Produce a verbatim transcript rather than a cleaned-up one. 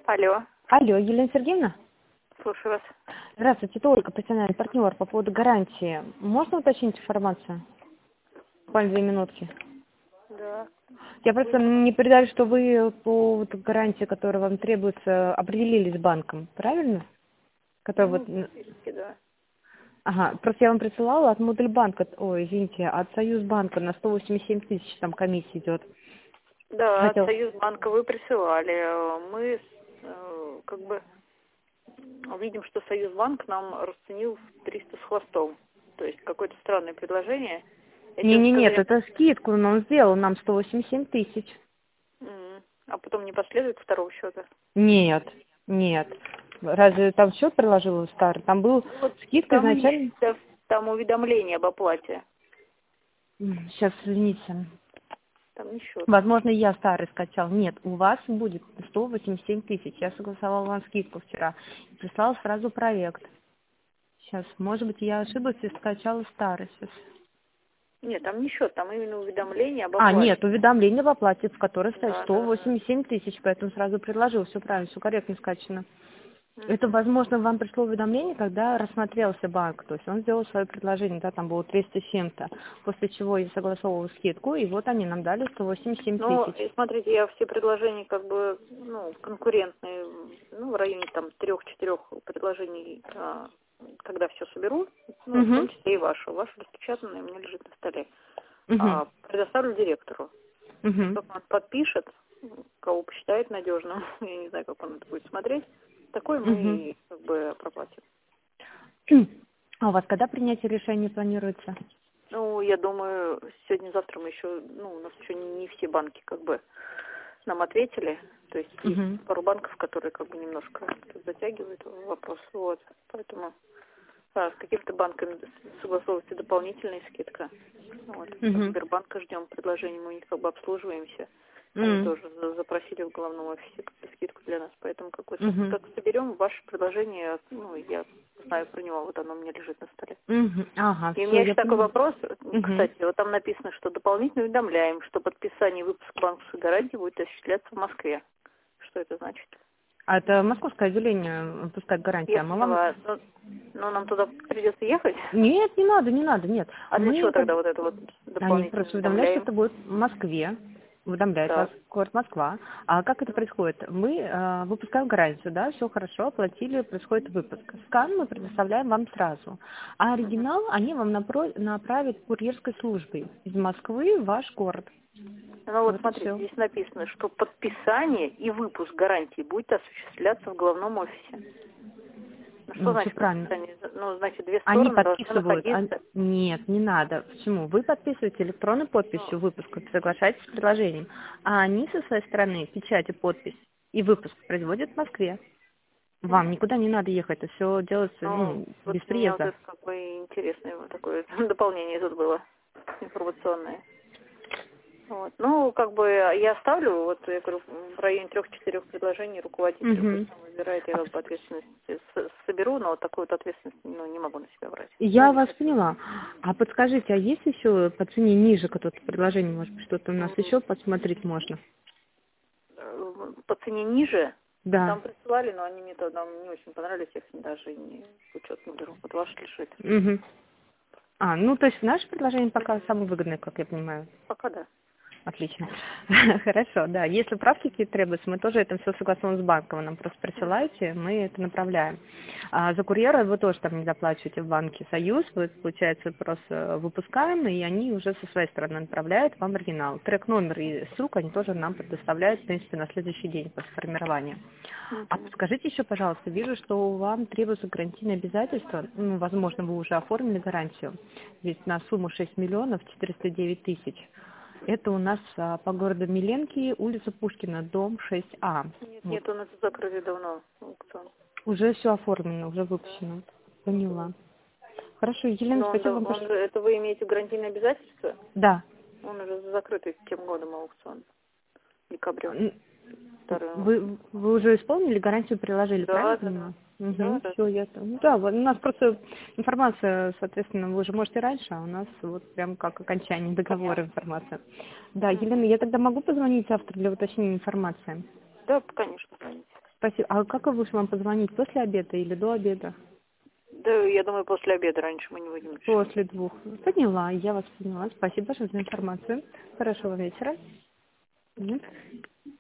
Алло, Алло, Елена Сергеевна? слушаю вас. Здравствуйте, это Ольга, профессиональный партнер по поводу гарантии. Можно уточнить информацию? Буквально две минутки. Да. Я просто не передаю, что вы по вот гарантии, которая вам требуется, определились с банком, правильно? Который Ну, вот... н- практически, да. Ага, просто я вам присылала от Модульбанка, ой, извините, от Союзбанка на сто восемьдесят семь тысяч там комиссия идет. Да, от Хотел... Союзбанка вы присылали. Э, Мы э, как бы видим, что Союзбанк нам расценил в триста с хвостом. То есть какое-то странное предложение. Я Не, тебе не, нет, сказать, это скидку, но он сделал нам сто восемьдесят семь тысяч. м, а потом не последует второго счета. Нет, нет. Разве там счет приложил старый? Там был Ну, вот скидка там есть изначально. да, там уведомление об оплате. Сейчас, извините. Там не счет. Возможно, я старый скачал. Нет, у вас будет сто восемьдесят семь тысяч. Я согласовала вам скидку вчера. И прислала сразу проект. Сейчас, может быть, я ошиблась и скачала старый сейчас. Нет, там не счет, там именно уведомление об А, оплате. нет, уведомление в оплате, в которой стоит Да, сто да, да. восемьдесят семь тысяч, поэтому сразу предложил. Все правильно, все корректно скачано. Это, Мгм. возможно, вам пришло уведомление, когда рассмотрелся банк, то есть он сделал свое предложение, да, там было триста с чем-то, после чего я согласовывала скидку, и вот они нам дали сто восемьдесят семь Ну, тысяч. и смотрите, я все предложения как бы, ну, конкурентные, ну, в районе там трех-четырех предложений, а, когда все соберу, ну, в том Угу, числе и вашу. Ваша распечатанная у меня лежит на столе. угу, А, предоставлю директору. угу. Как он подпишет, кого посчитает надежным, я не знаю, как он это будет смотреть, такой мы Угу. и как бы проплатим. А у вас когда принятие решения планируется? Ну, я думаю, сегодня-завтра мы еще, ну, у нас еще не, не все банки как бы нам ответили. То есть есть Угу. пару банков, которые как бы немножко затягивают вопрос. Вот. Поэтому а, с какими-то банками согласовывается дополнительная скидка. Вот. От Угу. Сбербанка ждем предложений, мы у них как бы обслуживаемся. Они Угу. тоже за- запросили в головном офисе как бы скидку для нас. Поэтому как, вы, со- Угу. как соберем ваше предложение, ну, я знаю про него, вот оно у меня лежит на столе. Угу. Ага, И у все, меня я еще такой поняла. вопрос, Угу. кстати, вот там написано, что дополнительно уведомляем, что подписание и выпуск банковской гарантии будет осуществляться в Москве. Что это значит? А это московское отделение выпускает гарантию, Я а мы вам... поняла. Но, но нам туда придется ехать? Нет, не надо, не надо, нет. А для чего Мы как тогда бы... вот это вот Они дополнительно просто уведомляют, что уведомляем? это будет в Москве. Уведомляет вас Так. город Москва. А как это Ну, происходит? Мы э, выпускаем гарантию, да, все хорошо, оплатили, происходит выпуск. Скан мы предоставляем вам сразу. А мгм. оригинал они вам напро- направят курьерской службой из Москвы в ваш город. Ну вот Вот и смотрите, все. здесь написано, что подписание и выпуск гарантии будет осуществляться в головном офисе. Ну что Ну, все значит правильно. подписание? Ну, значит, две Они стороны должны подписывают. а- находиться. Нет, не надо. Почему? Вы подписываете электронной Ну, подписью выпуск, соглашаетесь с предложением, а они со своей стороны печать и подпись и выпуск производят в Москве. Вам мгм. никуда не надо ехать, это все делается Ну, ну, вот без у меня вот приезда. это как бы интересное вот такое дополнение тут было информационное. Вот. Ну, как бы я ставлю, вот я говорю, в районе трех-четырех предложений руководителю, пусть Мгм. он выбирает, я А как бы ответственность с- соберу, но вот такую вот ответственность ну, не могу на себя брать. Ну, я не вас хочу. поняла. А подскажите, а есть еще по цене ниже какое-то предложение, может быть, что-то у нас М, еще посмотреть можно? э, По цене ниже Да. там присылали, но они мне тогда не очень понравились, я их даже не в учет не беру. Вот ваш лежит. Мгм. А, ну то есть наше предложение пока самое выгодное, как я понимаю. Пока да. Отлично. Хорошо, да. Если правки какие-то требуются, мы тоже это все согласуем с банком. Вы нам просто присылаете, мы это направляем. А за курьера вы тоже там не доплачиваете в банке Союз. Вы, получается, просто выпускаем, и они уже со своей стороны направляют вам оригинал. Трек номер и ссылку они тоже нам предоставляют, в принципе, на следующий день после формирования. А Мгм. скажите еще, пожалуйста, вижу, что вам требуются гарантийные обязательства. Ну, возможно, вы уже оформили гарантию. Здесь на сумму шесть миллионов четыреста девять тысяч. Это у нас а, по городу Миленки, улица Пушкина, дом шесть А. Нет, Вот. нет, у нас закрыли давно аукцион. Уже все оформлено, уже Да. выпущено. Поняла. Хорошо, Елена, Но он, спасибо да- вам он, большое. же- это вы имеете гарантийное обязательство? Да. Он уже закрытый тем годом аукцион, декабрем М, вторым. Вы, вы уже исполнили, гарантию приложили, правильно Да, да, да. понимаю? Да, Угу, да, все, да. ясно. Ну да, вот у нас просто информация, соответственно, вы уже можете раньше, а у нас вот прям как окончание договора Понятно. информация. Да, Елена, Мгм. я тогда могу позвонить завтра для уточнения информации? Да, конечно, звоните. Спасибо. А как лучше вам позвонить, после обеда или до обеда? Да, я думаю, после обеда, раньше мы не будем. После двух. Поняла, я вас поняла. Спасибо большое за информацию. Хорошего вечера. Мгм.